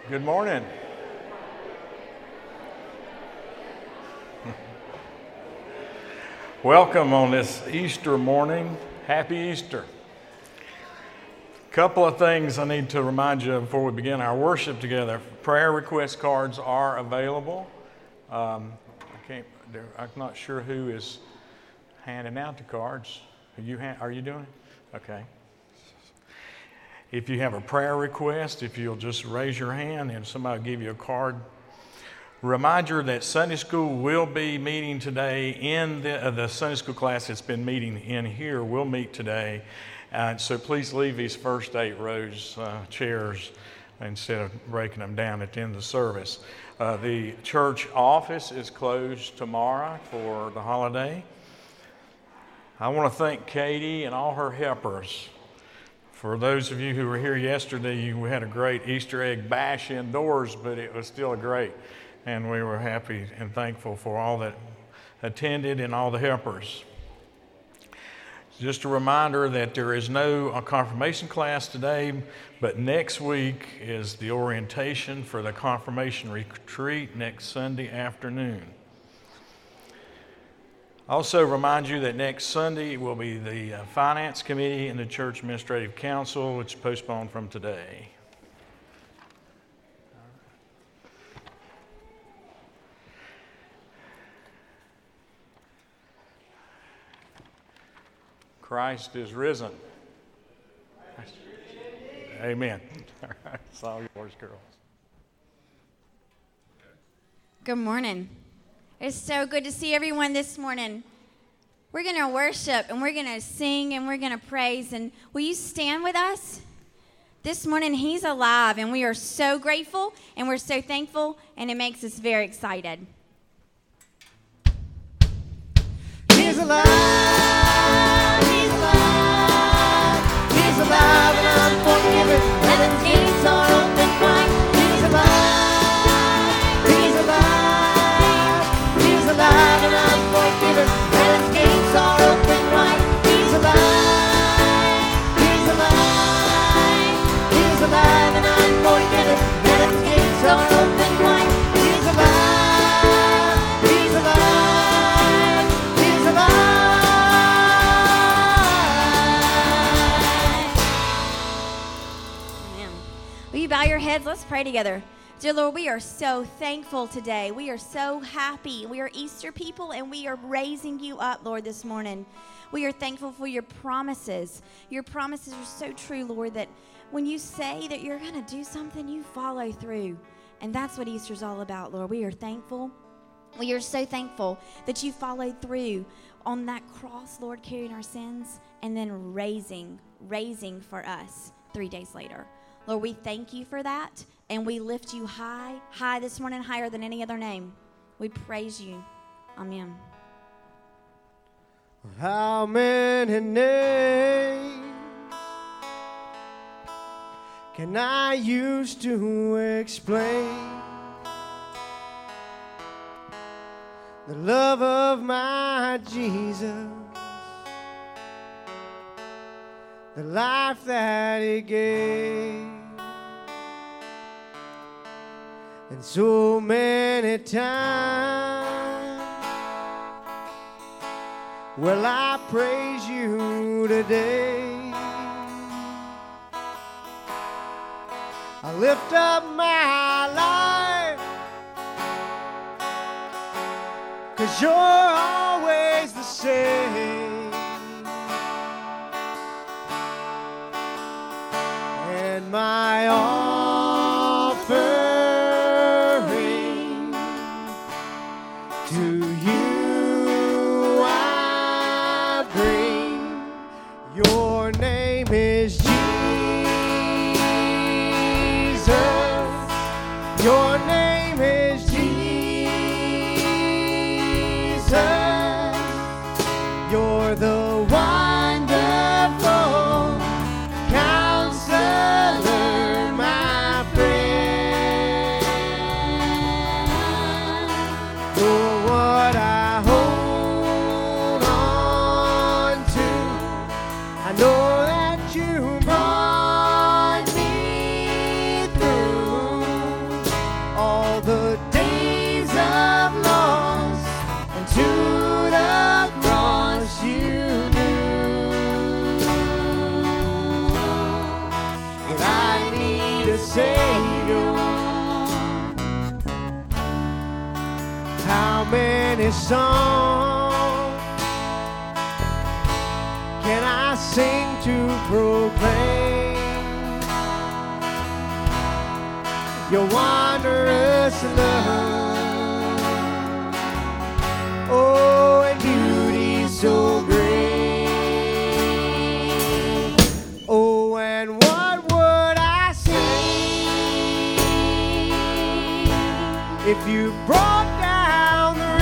Good morning. Welcome on this Easter morning. Happy Easter. A couple of things I need to remind you of before we begin our worship together. Prayer request cards are available. I'm not sure who is handing out the cards. Are you doing it? Okay. If you have a prayer request, if you'll just raise your hand and somebody will give you a card. Reminder that Sunday school will be meeting today in the Sunday school class that's been meeting in here will meet today. So please leave these first 8 rows chairs instead of breaking them down at the end of the service. The church office is closed tomorrow for the holiday. I want to thank Katie and all her helpers. For those of you who were here yesterday, you had a great Easter egg bash indoors, but it was still great. And we were happy and thankful for all that attended and all the helpers. Just a reminder that there is no confirmation class today, but next week is the orientation for the confirmation retreat next Sunday afternoon. Also remind you that next Sunday will be the Finance Committee and the Church Administrative Council, which is postponed from today. Christ is risen. Amen. It's all yours, girls. Good morning. It's so good to see everyone this morning. We're going to worship and we're going to sing and we're going to praise. And will you stand with us? This morning, He's alive and we are so grateful and we're so thankful and it makes us very excited. He's alive, He's alive, He's alive and unforgiven, and His gates are open wide. He's alive, He's alive, He's alive and unforgiven, and His gates are open wide. He's alive, He's alive, He's alive and unforgiven, and His gates are open wide. He's alive, He's alive, He's alive. Amen. Will you bow your heads? Let's pray together. Dear Lord, we are so thankful today. We are so happy. We are Easter people, and we are raising you up, Lord, this morning. We are thankful for your promises. Your promises are so true, Lord, that when you say that you're going to do something, you follow through. And that's what Easter's all about, Lord. We are thankful. We are so thankful that you followed through on that cross, Lord, carrying our sins, and then raising for us 3 days later. Lord, we thank you for that, and we lift you high this morning, higher than any other name. We praise you. Amen. How many names can I use to explain the love of my Jesus, the life that He gave? And so many times will I praise you today. I lift up my life, 'cause you're always the same. And my offering to you I bring. Your name is Jesus. Your name is Jesus. You're the wonderful Counselor, my Savior. How many songs can I sing to proclaim your wondrous love? Oh, and beauty so great. Oh, and what would I say if you brought down the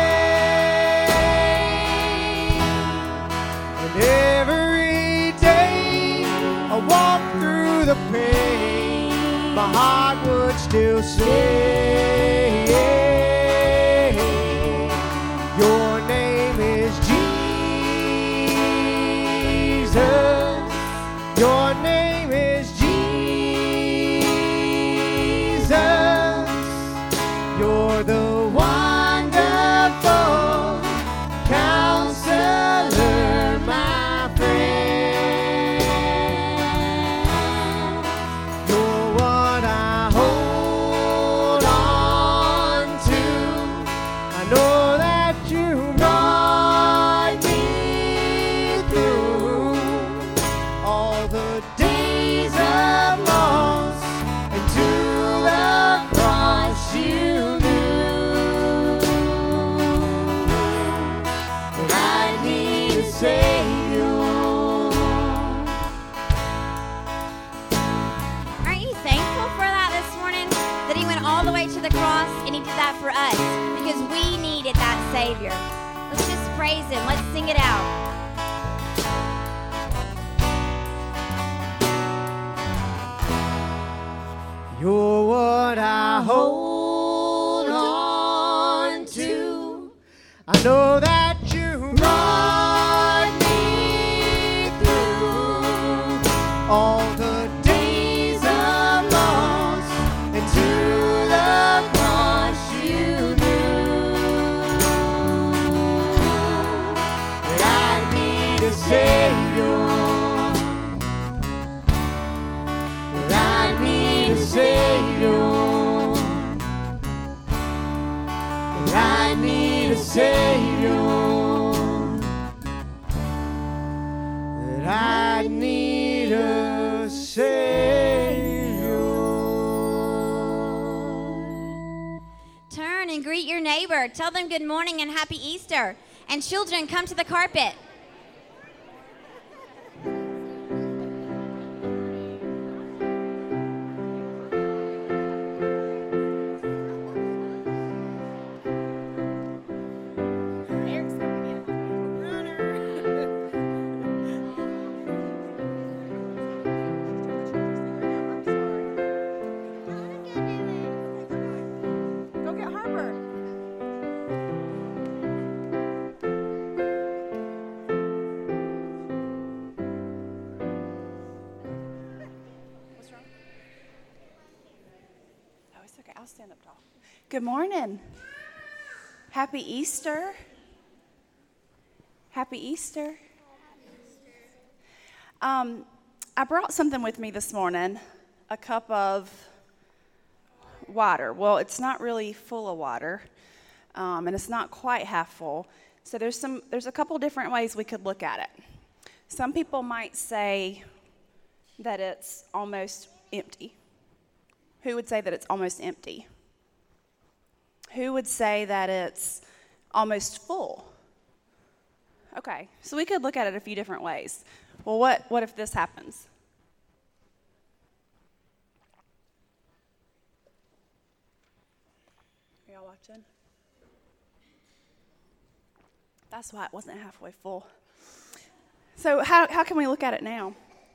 rain? And every day I walk through the pain, my heart would still say, your name is Jesus. Your name is Jesus. You're the wonderful counselor, my friend. You're what I hold on to. I know that you brought me through all the days of loss, and to the cross you knew that I need a Savior. Aren't you thankful for that this morning? That he went all the way to the cross and he did that for us because we needed that Savior. Let's just praise him. Let's sing it out. You're what I hold on to. I know that you brought me through all the days of loss, and to the cross you knew that I need a Savior. That I need a Savior. That I need a Savior. That I need a Savior. Turn and greet your neighbor. Tell them good morning and happy Easter. And children, come to the carpet. Go get Harper. What's wrong? Oh, it's okay. I'll stand up tall. Good morning. Happy Easter. Happy Easter. I brought something with me this morning, a cup of water. Well, it's not really full of water, and it's not quite half full. So there's a couple different ways we could look at it. Some people might say that it's almost empty. Who would say that it's almost empty? Who would say that it's almost full? Okay, so we could look at it a few different ways. Well, what if this happens? Are y'all watching? That's why it wasn't halfway full. So how can we look at it now?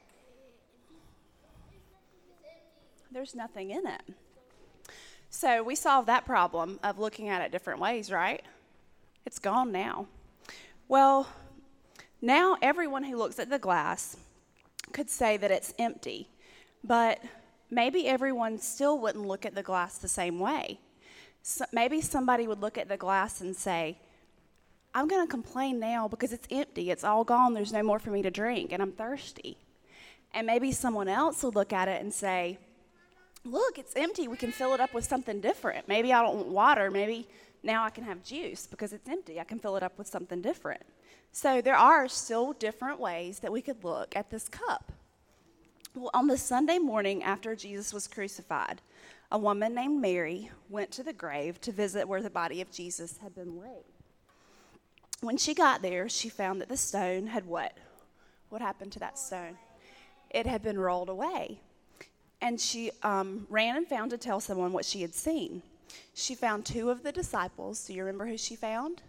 There's nothing in it. So we solved that problem of looking at it different ways, right? It's gone now. Well, now everyone who looks at the glass could say that it's empty, but maybe everyone still wouldn't look at the glass the same way. So maybe somebody would look at the glass and say, I'm going to complain now because it's empty. It's all gone. There's no more for me to drink, and I'm thirsty. And maybe someone else will look at it and say, look, it's empty. We can fill it up with something different. Maybe I don't want water. Maybe now I can have juice because it's empty. I can fill it up with something different. So there are still different ways that we could look at this cup. Well, on the Sunday morning after Jesus was crucified, a woman named Mary went to the grave to visit where the body of Jesus had been laid. When she got there, she found that the stone had what? What happened to that stone? It had been rolled away. And she ran and found to tell someone what she had seen. She found two of the disciples. Do you remember who she found?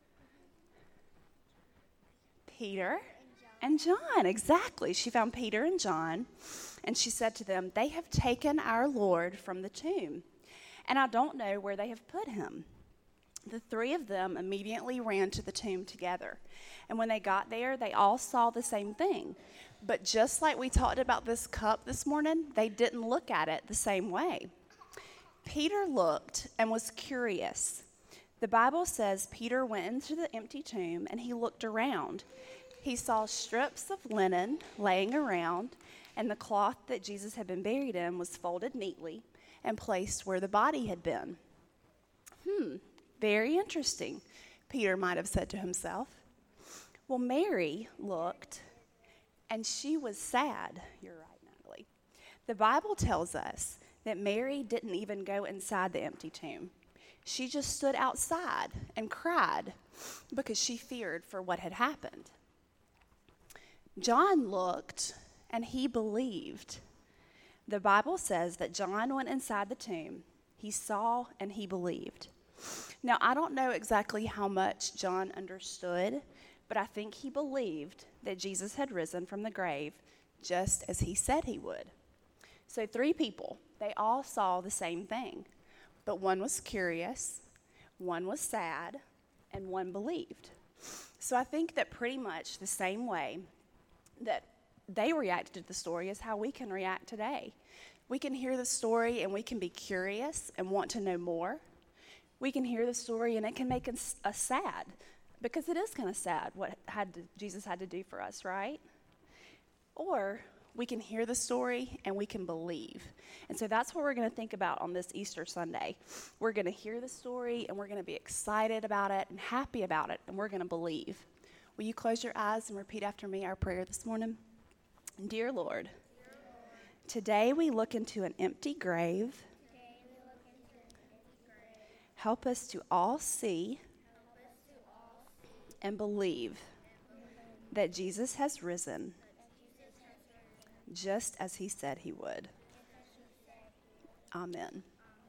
Peter and John. Exactly. She found Peter and John, and she said to them, "They have taken our Lord from the tomb, and I don't know where they have put him." The three of them immediately ran to the tomb together. And when they got there, they all saw the same thing. But just like we talked about this cup this morning, they didn't look at it the same way. Peter looked and was curious. The Bible says Peter went into the empty tomb and he looked around. He saw strips of linen laying around, and the cloth that Jesus had been buried in was folded neatly and placed where the body had been. Very interesting, Peter might have said to himself. Well, Mary looked, and she was sad. You're right, Natalie. The Bible tells us that Mary didn't even go inside the empty tomb. She just stood outside and cried because she feared for what had happened. John looked, and he believed. The Bible says that John went inside the tomb. He saw and he believed. Now, I don't know exactly how much John understood, but I think he believed that Jesus had risen from the grave just as he said he would. So 3 people, they all saw the same thing, but one was curious, one was sad, and one believed. So I think that pretty much the same way that they reacted to the story is how we can react today. We can hear the story and we can be curious and want to know more. We can hear the story and it can make us sad, because it is kind of sad what Jesus had to do for us, right? Or we can hear the story and we can believe. And so that's what we're going to think about on this Easter Sunday. We're going to hear the story and we're going to be excited about it and happy about it, and we're going to believe. Will you close your eyes and repeat after me our prayer this morning? Dear Lord, today we look into an empty grave. Help us to all see and believe that Jesus has risen just as he said he would. Amen.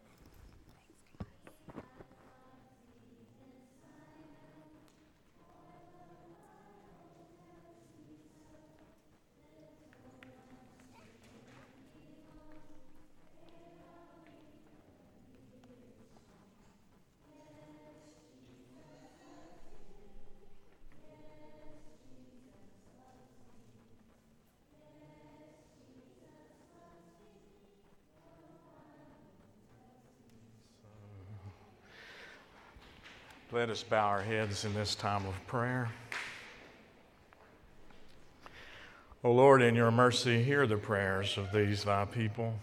Let us bow our heads in this time of prayer. O Lord, in your mercy, hear the prayers of these thy people.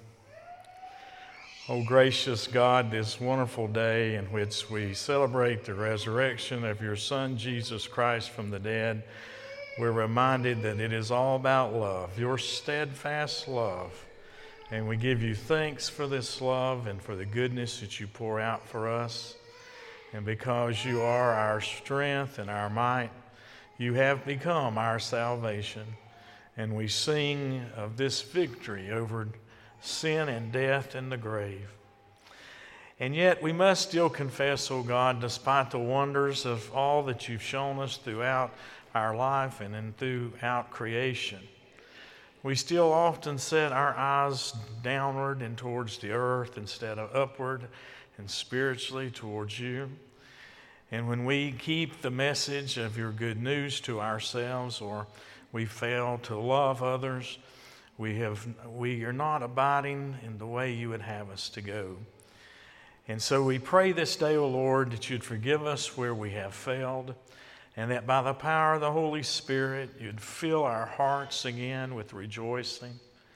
O gracious God, this wonderful day in which we celebrate the resurrection of your Son, Jesus Christ, from the dead, we're reminded that it is all about love, your steadfast love. And we give you thanks for this love and for the goodness that you pour out for us. And because you are our strength and our might, you have become our salvation. And we sing of this victory over sin and death and the grave. And yet we must still confess, O God, despite the wonders of all that you've shown us throughout our life and throughout creation, we still often set our eyes downward and towards the earth instead of upward and spiritually towards you. And when we keep the message of your good news to ourselves, or we fail to love others, we are not abiding in the way you would have us to go. And so we pray this day, O Lord, that you'd forgive us where we have failed, and that by the power of the Holy Spirit, you'd fill our hearts again with rejoicing,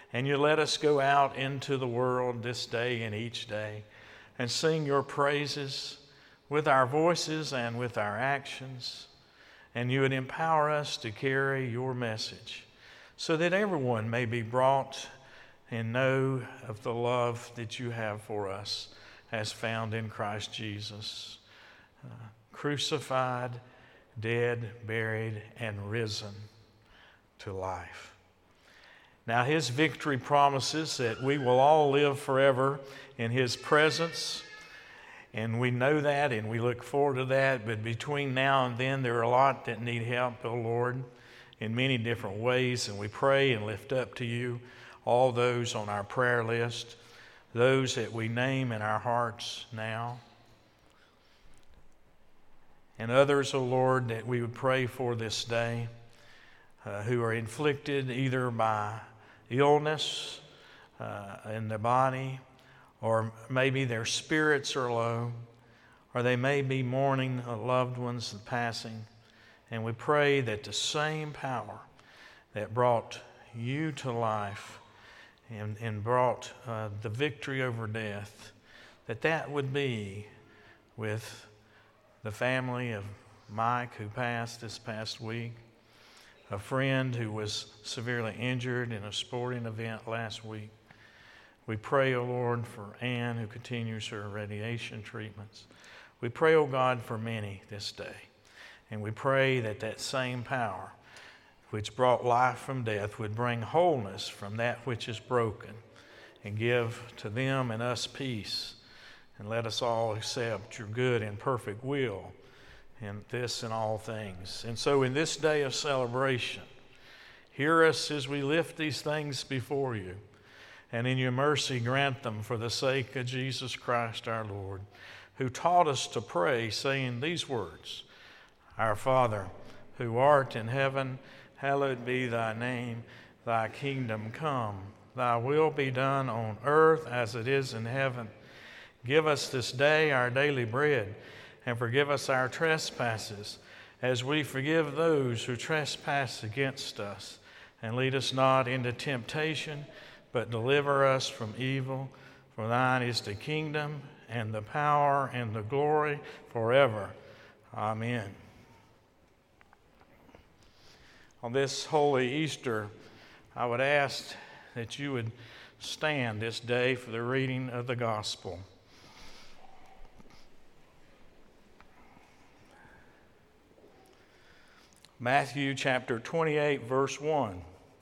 And you let us go out into the world this day and each day and sing your praises with our voices and with our actions. And you would empower us to carry your message so that everyone may be brought and know of the love that you have for us as found in Christ Jesus. Crucified, dead, buried, and risen to life. Now his victory promises that we will all live forever in his presence, and we know that and we look forward to that. But between now and then, there are a lot that need help, oh Lord, in many different ways, and we pray and lift up to you all those on our prayer list, those that we name in our hearts now, and others, oh Lord, that we would pray for this day, who are inflicted either by illness in their body, or maybe their spirits are low, or they may be mourning loved ones passing. And we pray that the same power that brought you to life and brought the victory over death, that would be with the family of Mike who passed this past week, a friend who was severely injured in a sporting event last week. We pray, O Lord, for Ann who continues her radiation treatments. We pray, O God, for many this day. And we pray that same power which brought life from death would bring wholeness from that which is broken and give to them and us peace. And let us all accept your good and perfect will in this and all things. And so in this day of celebration, hear us as we lift these things before you, and in your mercy grant them for the sake of Jesus Christ our Lord, who taught us to pray, saying these words, Our Father, who art in heaven, hallowed be thy name. Thy kingdom come. Thy will be done on earth as it is in heaven. Give us this day our daily bread, and forgive us our trespasses, as we forgive those who trespass against us. And lead us not into temptation, but deliver us from evil. For thine is the kingdom, and the power, and the glory forever. Amen. On this holy Easter, I would ask that you would stand this day for the reading of the gospel. Matthew chapter 28, verse 1.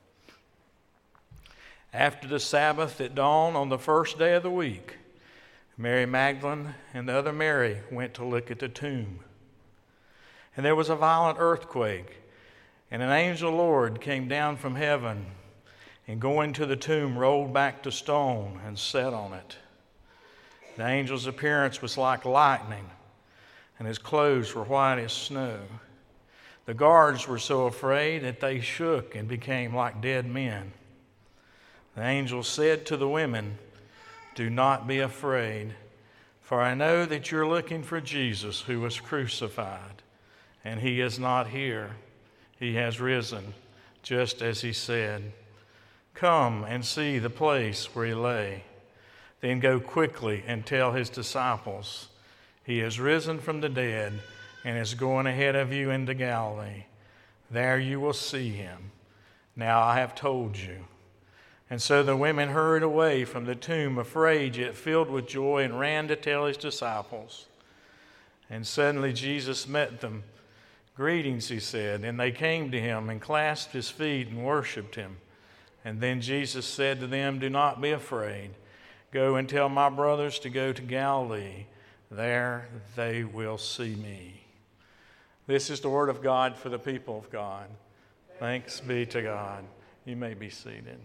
After the Sabbath at dawn on the first day of the week, Mary Magdalene and the other Mary went to look at the tomb. And there was a violent earthquake, and an angel of the Lord came down from heaven, and going to the tomb rolled back the stone and sat on it. The angel's appearance was like lightning, and his clothes were white as snow. The guards were so afraid that they shook and became like dead men. The angel said to the women, Do not be afraid, for I know that you're looking for Jesus who was crucified, and he is not here. He has risen, just as he said. Come and see the place where he lay. Then go quickly and tell his disciples, He has risen from the dead and is going ahead of you into Galilee. There you will see him. Now I have told you. And so the women hurried away from the tomb, afraid yet filled with joy, and ran to tell his disciples. And suddenly Jesus met them. Greetings, he said. And they came to him and clasped his feet and worshiped him. And then Jesus said to them, Do not be afraid. Go and tell my brothers to go to Galilee. There they will see me. This is the word of God for the people of God. Thanks be to God. You may be seated.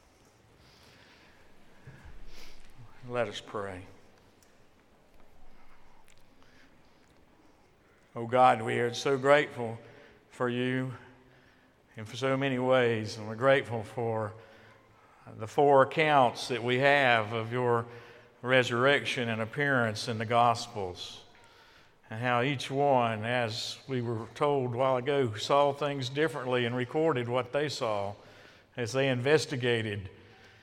Let us pray. Oh God, we are so grateful for you in so many ways, and we're grateful for the 4 accounts that we have of your resurrection and appearance in the Gospels, and how each one, as we were told a while ago, saw things differently and recorded what they saw as they investigated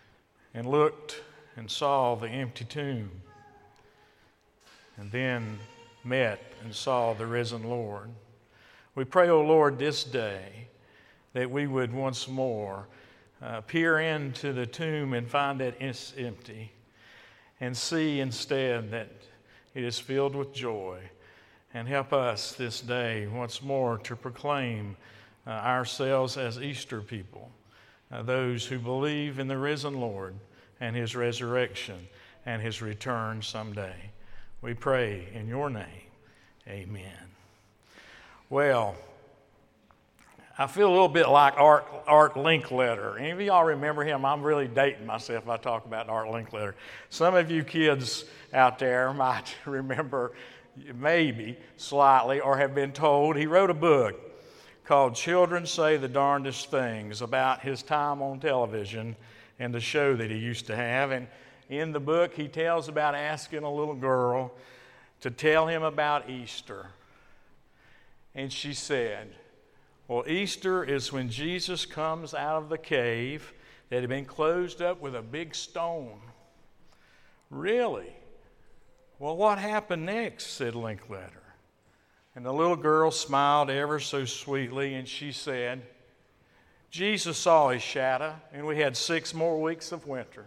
and looked and saw the empty tomb, and then met and saw the risen Lord. We pray, O Lord, this day that we would once more peer into the tomb and find that it's empty, and see instead that it is filled with joy. And help us this day once more to proclaim ourselves as Easter people, those who believe in the risen Lord and his resurrection and his return someday. We pray in your name. Amen. Well, I feel a little bit like Art Linkletter. Any of y'all remember him? I'm really dating myself if I talk about Art Linkletter. Some of you kids out there might remember, maybe slightly, or have been told. He wrote a book called Children Say the Darndest Things about his time on television and the show that he used to have. And in the book, he tells about asking a little girl to tell him about Easter. And she said, well, Easter is when Jesus comes out of the cave that had been closed up with a big stone. Really? Well, what happened next? Said Linkletter. And the little girl smiled ever so sweetly, and she said, Jesus saw his shadow, and we had 6 more weeks of winter.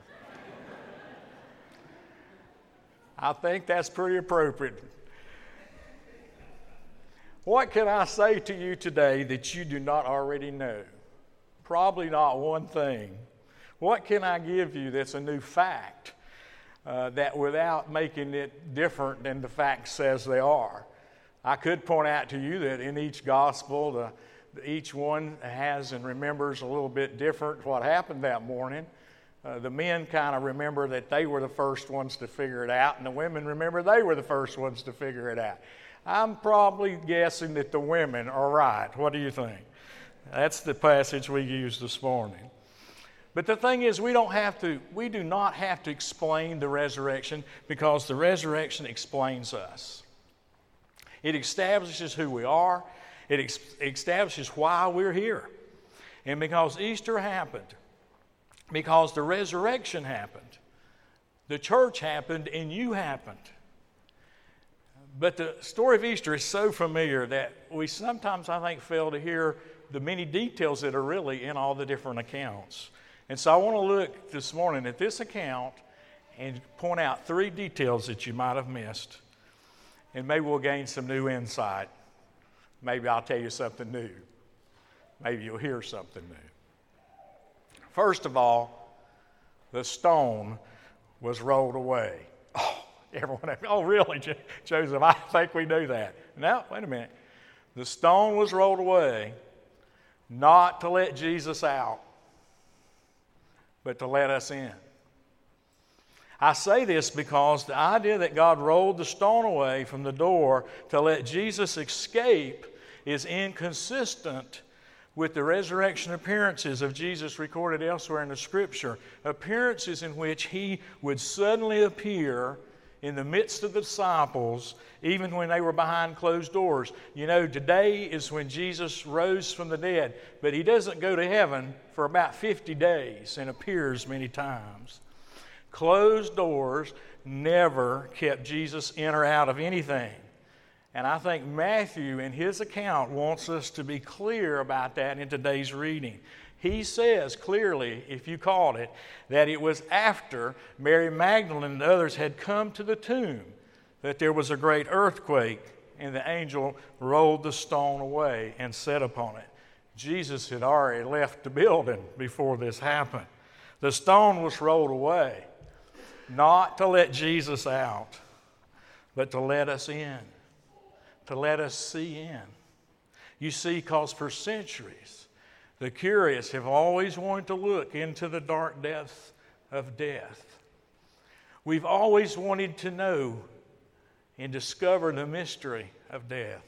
I think that's pretty appropriate. What can I say to you today that you do not already know? Probably not one thing. What can I give you that's a new fact that without making it different than the fact says they are? I could point out to you that in each gospel, each one has and remembers a little bit different what happened that morning. The men kind of remember that they were the first ones to figure it out, and the women remember they were the first ones to figure it out. I'm probably guessing that the women are right. What do you think? That's the passage we used this morning. But the thing is, we do not have to explain the resurrection, because the resurrection explains us. It establishes who we are. It establishes why we're here. And because Easter happened, because the resurrection happened, the church happened, and you happened. But the story of Easter is so familiar that we sometimes, I think, fail to hear the many details that are really in all the different accounts. And so I want to look this morning at this account and point out 3 details that you might have missed. And maybe we'll gain some new insight. Maybe I'll tell you something new. Maybe you'll hear something new. First of all, the stone was rolled away. Everyone, oh, really, Joseph? I think we knew that. No, wait a minute. The stone was rolled away not to let Jesus out, but to let us in. I say this because the idea that God rolled the stone away from the door to let Jesus escape is inconsistent with the resurrection appearances of Jesus recorded elsewhere in the Scripture, appearances in which he would suddenly appear in the midst of the disciples, even when they were behind closed doors. You know, today is when Jesus rose from the dead, but he doesn't go to heaven for about 50 days and appears many times. Closed doors never kept Jesus in or out of anything. And I think Matthew, in his account, wants us to be clear about that in today's reading. He says clearly, if you caught it, that it was after Mary Magdalene and others had come to the tomb that there was a great earthquake, and the angel rolled the stone away and sat upon it. Jesus had already left the building before this happened. The stone was rolled away, not to let Jesus out, but to let us in, to let us see in. You see, because for centuries, the curious have always wanted to look into the dark depths of death. We've always wanted to know and discover the mystery of death.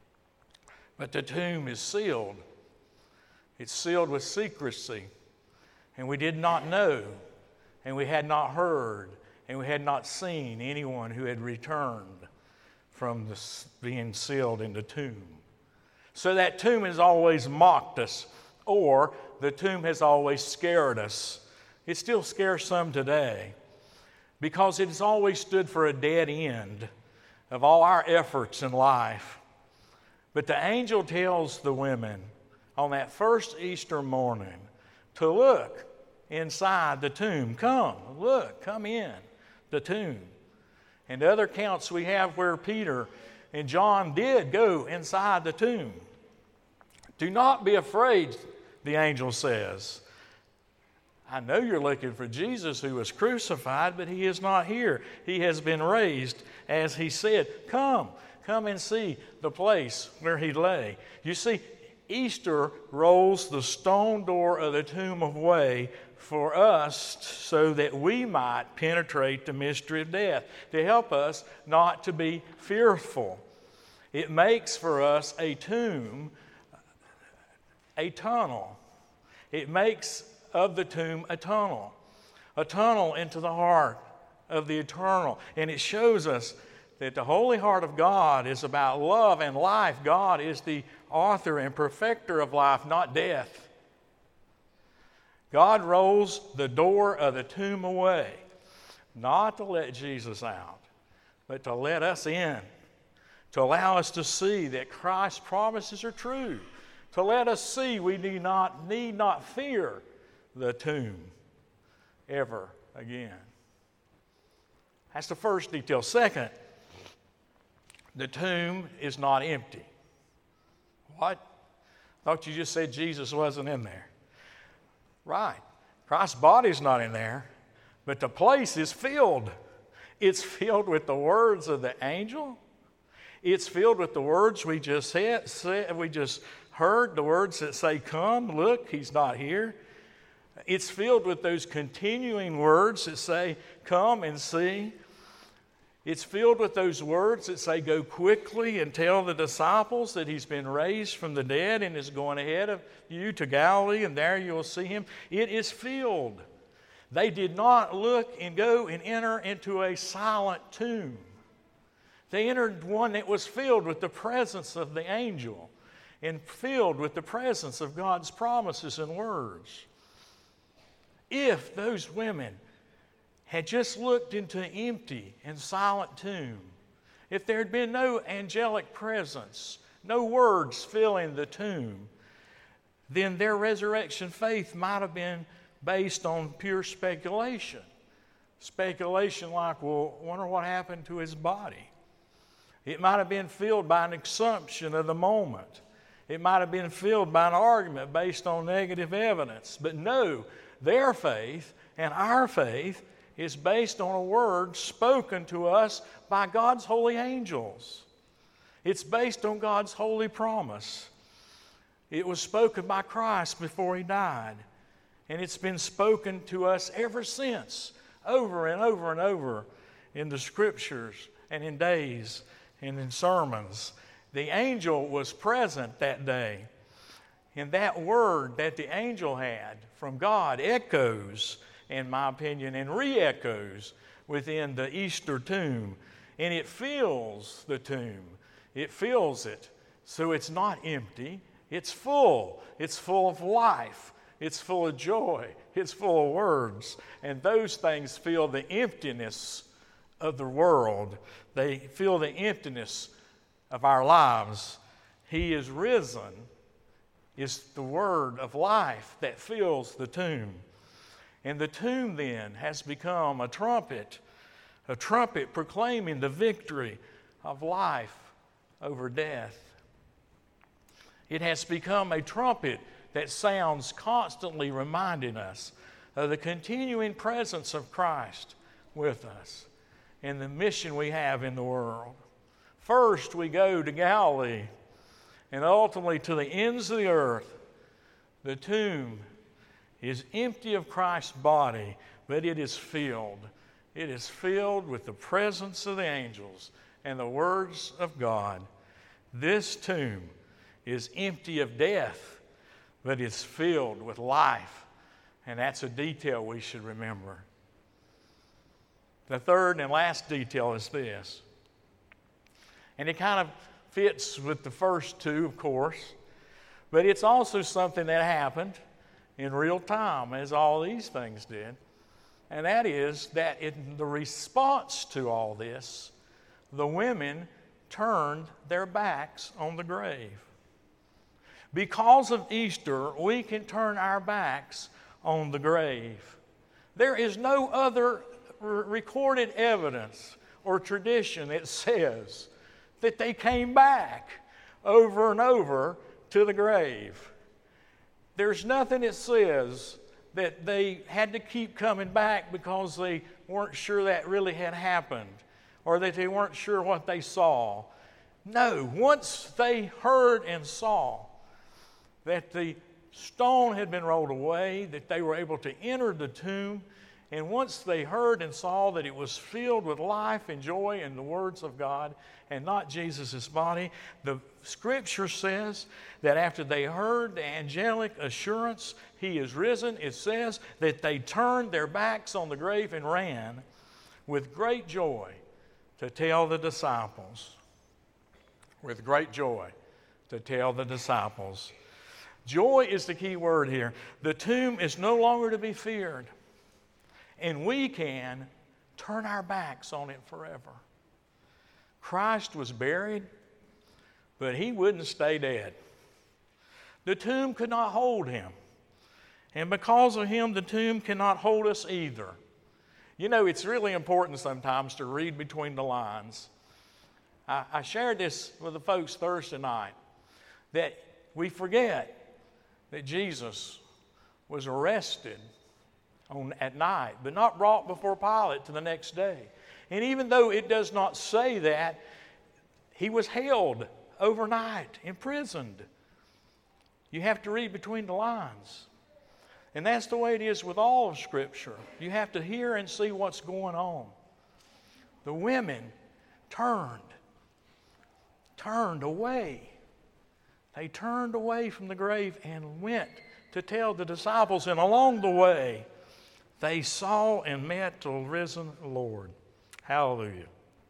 But the tomb is sealed. It's sealed with secrecy. And we did not know, and we had not heard, and we had not seen anyone who had returned from being sealed in the tomb. So that tomb has always mocked us, or the tomb has always scared us It still scares some today because it has always stood for a dead end of all our efforts in life. But the angel tells the women on that first Easter morning to look inside the tomb. Come, look, come in the tomb. And other accounts we have where Peter and John did go inside the tomb. Do not be afraid, the angel says. I know you're looking for Jesus who was crucified, but he is not here. He has been raised, as he said. Come and see the place where he lay. You see, Easter rolls the stone door of the tomb away for us so that we might penetrate the mystery of death, to help us not to be fearful. It makes for us a tomb, a tunnel. It makes of the tomb a tunnel into the heart of the eternal. And it shows us that the Holy Heart of God is about love and life. God is the author and perfecter of life, not death. God rolls the door of the tomb away, not to let Jesus out, but to let us in, to allow us to see that Christ's promises are true, to let us see we need not fear the tomb ever again. That's the first detail. Second, the tomb is not empty. What? I thought you just said Jesus wasn't in there. Right. Christ's body's not in there, but the place is filled. It's filled with the words of the angel. It's filled with the words we just heard, the words that say, come, look, he's not here. It's filled with those continuing words that say, come and see. It's filled with those words that say, go quickly and tell the disciples that he's been raised from the dead and is going ahead of you to Galilee, and there you'll see him. It is filled. They did not look and go and enter into a silent tomb. They entered one that was filled with the presence of the angel and filled with the presence of God's promises and words. If those women had just looked into an empty and silent tomb, if there had been no angelic presence, no words filling the tomb, then their resurrection faith might have been based on pure speculation. Speculation like, well, wonder what happened to his body. It might have been filled by an assumption of the moment. It might have been filled by an argument based on negative evidence. But no, their faith and our faith is based on a word spoken to us by God's holy angels. It's based on God's holy promise. It was spoken by Christ before he died. And it's been spoken to us ever since, over and over and over in the scriptures and in days and in sermons. The angel was present that day. And that word that the angel had from God echoes, in my opinion, and re-echoes within the Easter tomb. And it fills the tomb. It fills it. So it's not empty. It's full. It's full of life. It's full of joy. It's full of words. And those things fill the emptiness of the world. They fill the emptiness of our lives. He is risen is the word of life that fills the tomb. And the tomb then has become a trumpet proclaiming the victory of life over death. It has become a trumpet that sounds constantly reminding us of the continuing presence of Christ with us and the mission we have in the world. First, we go to Galilee and ultimately to the ends of the earth. The tomb is empty of Christ's body, but it is filled. It is filled with the presence of the angels and the words of God. This tomb is empty of death, but it's filled with life. And that's a detail we should remember. The third and last detail is this. And it kind of fits with the first two, of course, but it's also something that happened in real time as all these things did. And that is that in the response to all this, the women turned their backs on the grave. Because of Easter, we can turn our backs on the grave. There is no other recorded evidence or tradition that says that they came back over and over to the grave. There's nothing that says that they had to keep coming back because they weren't sure that really had happened or that they weren't sure what they saw. No, once they heard and saw that the stone had been rolled away, that they were able to enter the tomb, and once they heard and saw that it was filled with life and joy and the words of God and not Jesus' body, the Scripture says that after they heard the angelic assurance, He is risen, it says that they turned their backs on the grave and ran with great joy to tell the disciples. With great joy to tell the disciples. Joy is the key word here. The tomb is no longer to be feared, and we can turn our backs on it forever. Christ was buried, but He wouldn't stay dead. The tomb could not hold Him, and because of Him, the tomb cannot hold us either. You know, it's really important sometimes to read between the lines. I shared this with the folks Thursday night, that we forget that Jesus was arrested at night, but not brought before Pilate to the next day. And even though it does not say that, He was held overnight, imprisoned. You have to read between the lines. And that's the way it is with all of Scripture. You have to hear and see what's going on. The women turned away. They turned away from the grave and went to tell the disciples, and along the way, they saw and met the risen Lord. Hallelujah.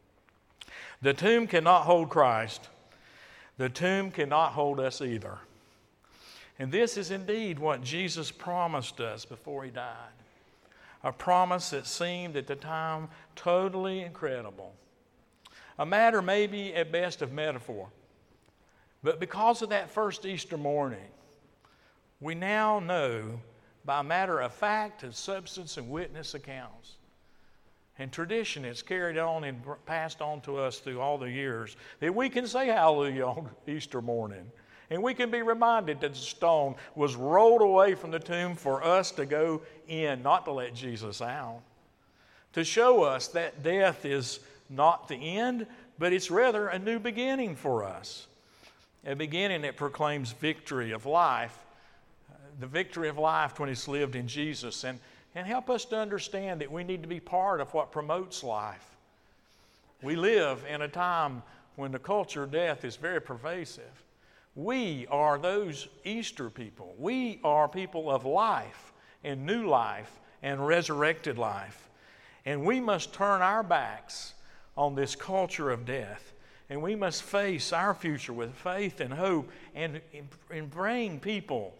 The tomb cannot hold Christ. The tomb cannot hold us either. And this is indeed what Jesus promised us before He died. A promise that seemed at the time totally incredible. A matter maybe at best of metaphor. But because of that first Easter morning, we now know by matter of fact and substance and witness accounts and tradition that's carried on and passed on to us through all the years that we can say hallelujah on Easter morning. And we can be reminded that the stone was rolled away from the tomb for us to go in, not to let Jesus out. To show us that death is not the end, but it's rather a new beginning for us. A beginning that proclaims victory of life, the victory of life when it's lived in Jesus, and help us to understand that we need to be part of what promotes life. We live in a time when the culture of death is very pervasive. We are those Easter people. We are people of life and new life and resurrected life. And we must turn our backs on this culture of death. And we must face our future with faith and hope and bring people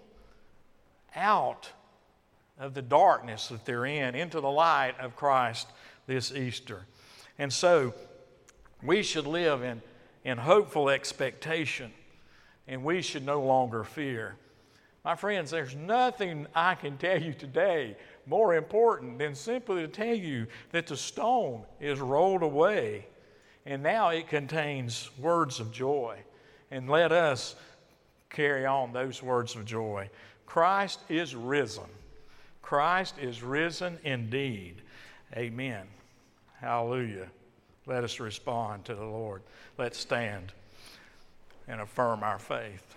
out of the darkness that they're in into the light of Christ this Easter. And so we should live in hopeful expectation, and we should no longer fear. My friends, there's nothing I can tell you today more important than simply to tell you that the stone is rolled away. And now it contains words of joy. And let us carry on those words of joy. Christ is risen. Christ is risen indeed. Amen. Hallelujah. Let us respond to the Lord. Let's stand and affirm our faith.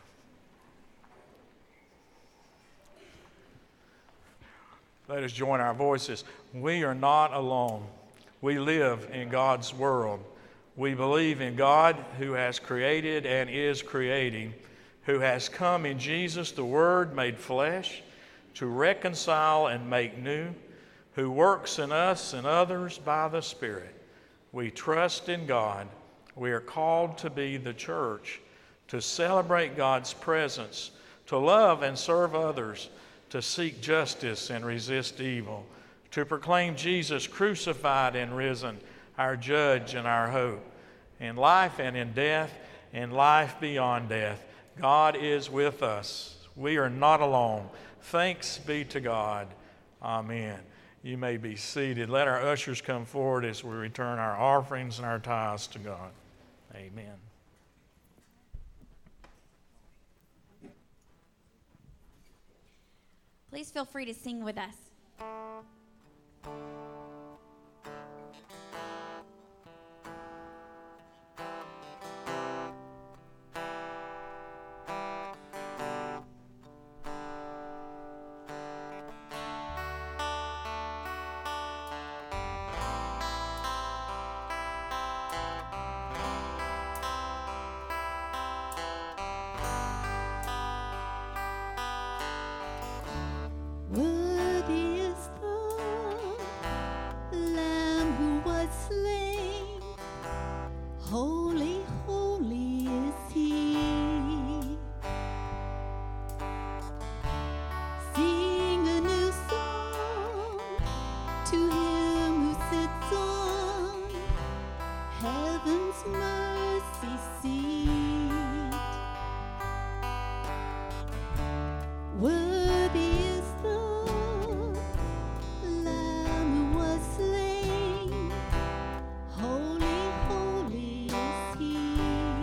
Let us join our voices. We are not alone. We live in God's world. We believe in God who has created and is creating, who has come in Jesus, the Word made flesh, to reconcile and make new, who works in us and others by the Spirit. We trust in God. We are called to be the church, to celebrate God's presence, to love and serve others, to seek justice and resist evil, to proclaim Jesus crucified and risen, our judge and our hope. In life and in death, and life beyond death, God is with us. We are not alone. Thanks be to God. Amen. You may be seated. Let our ushers come forward as we return our offerings and our tithes to God. Amen. Please feel free to sing with us. Worthy is the Lamb who was slain. Holy, holy is He. Sing a new song to Him who sits on heaven's mercy seat. Worthy is the Lamb who was slain. Holy, holy is He.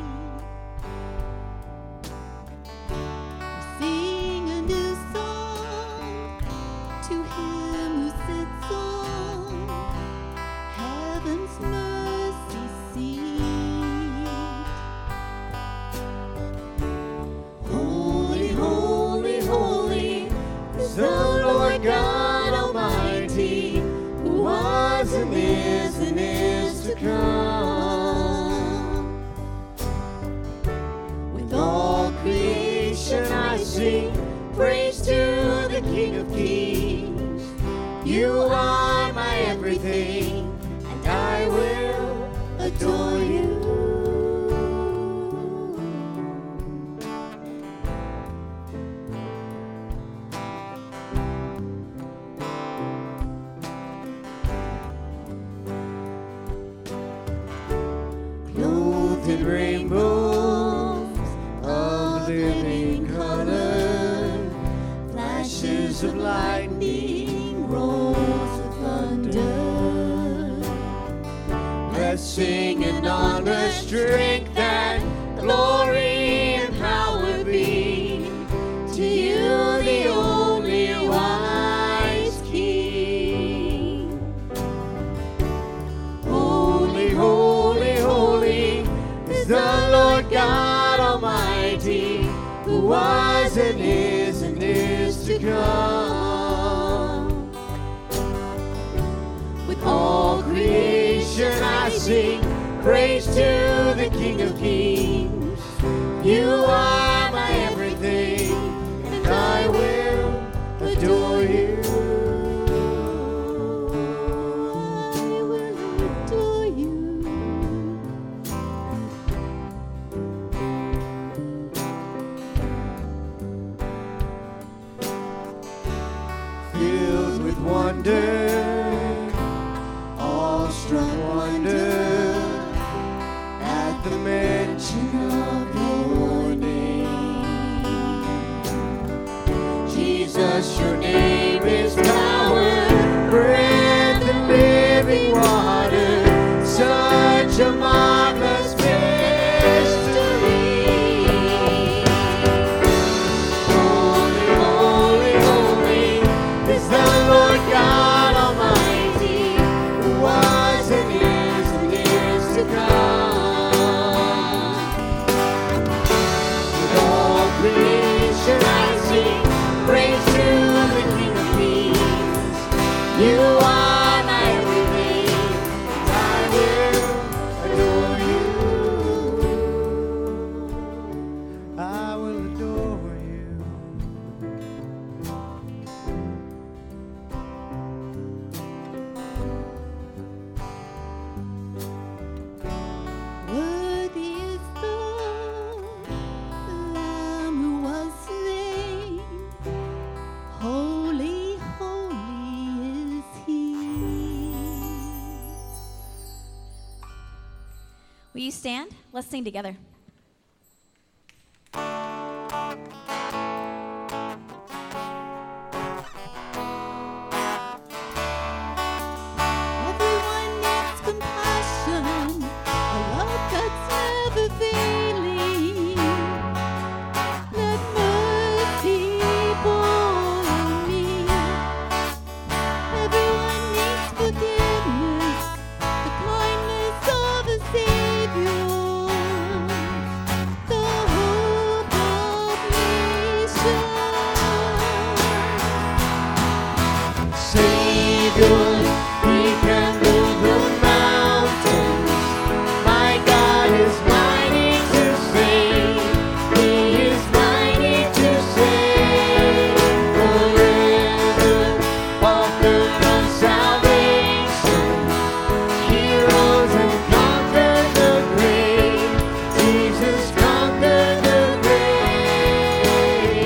Sing a new song to Him who sits on heaven's mercy seat. Holy, holy, holy is the Lord God Almighty, who was and is to come. With all creation I sing praise to the King of Kings. You are my everything, and I will adore you. Clothed in rainbows of living color, flashes of lightning, rolls of thunder. Blessing and honor, strength and glory and power be to you, the only wise King. Holy, holy, holy is the Lord God Almighty, who was and is to come. With all creation I sing praise to the King of Kings. You are my everything, and I will adore you. I will adore you. Filled with wonder, awestruck wonder, at the mention of your name. Will you stand? Let's sing together. Everyone needs compassion, a love that's never failing. Let mercy fall on me. Everyone needs forgiveness, the kindness of a Savior, the hope of nations. Savior, He can move the mountains. My God is mighty to save. He is mighty to save. Forever, author of salvation. He rose and conquered the grave. Jesus conquered the grave.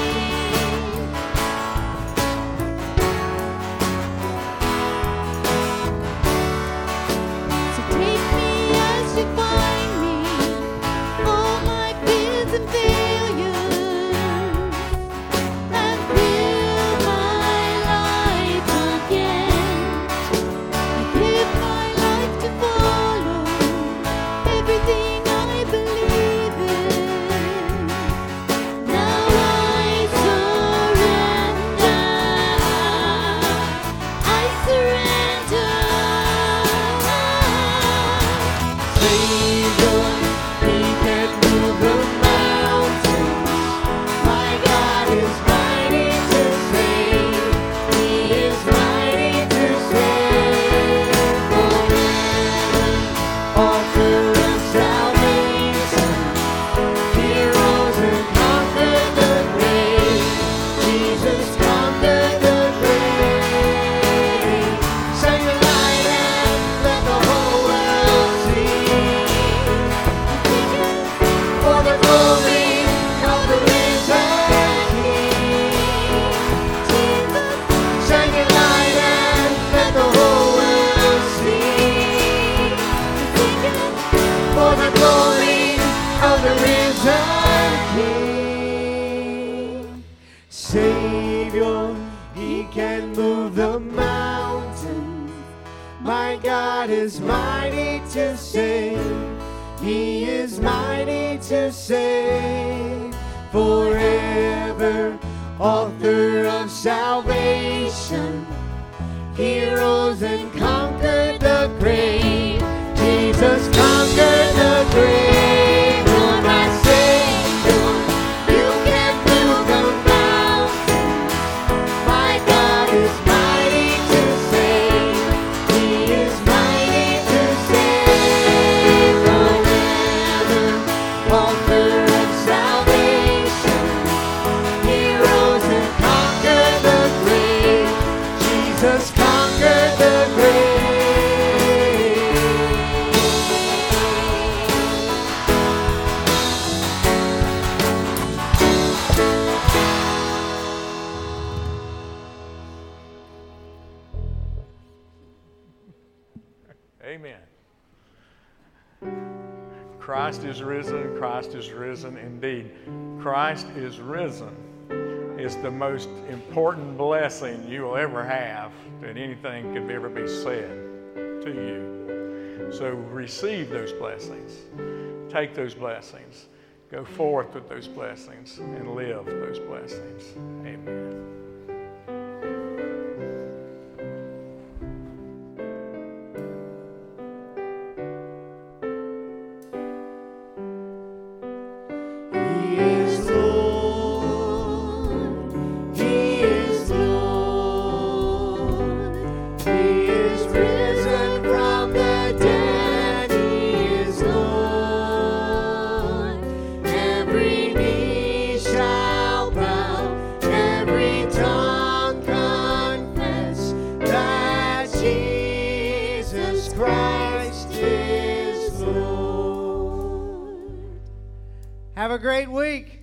So take me as you find me, all my fears and failures, and fill my life again. I give my life to follow everything I believe in. Now I surrender. Savior, He can move the mountains. My God is mighty to save. He is mighty to save. Forever, author of salvation. He rose and conquered the grave. Jesus conquered the grave. Shine your light and let the whole world see. For the glory of the risen King. Shine your light and let the whole world see. For the glory of the risen King. Savior, He can move the mountains. My God is mighty to save. He is mighty to save. Forever, author of salvation. He rose and conquered the grave. Jesus conquered the grave. You're my Savior. You can move the mountains. My God is mighty to save. He is mighty to save. Forever, author of salvation. He rose and conquered the grave. Jesus conquered the grave. Amen. Christ is risen. Christ is risen indeed. Christ is risen is the most important blessing you will ever have that anything could ever be said to you. So receive those blessings. Take those blessings. Go forth with those blessings and live those blessings. Amen. He is Lord. He is Lord. He is risen from the dead. He is Lord. Every knee shall bow. Every tongue confess that Jesus Christ is Lord. Have a great week.